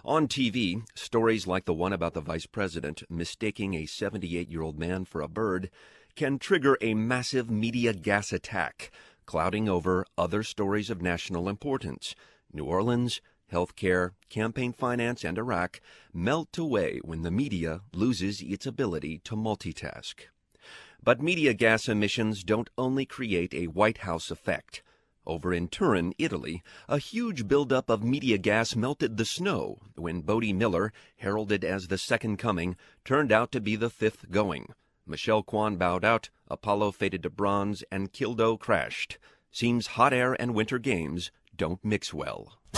On TV, stories like the one about the vice president mistaking a 78-year-old man for a bird can trigger a massive media gas attack, clouding over other stories of national importance. New Orleans, healthcare, campaign finance, and Iraq melt away when the media loses its ability to multitask. But media gas emissions don't only create a White House effect. Over in Turin, Italy, a huge buildup of media gas melted the snow when Bodie Miller, heralded as the second coming, turned out to be the fifth going. Michelle Kwan bowed out, Apollo faded to bronze, and Kildo crashed. Seems hot air and winter games don't mix well.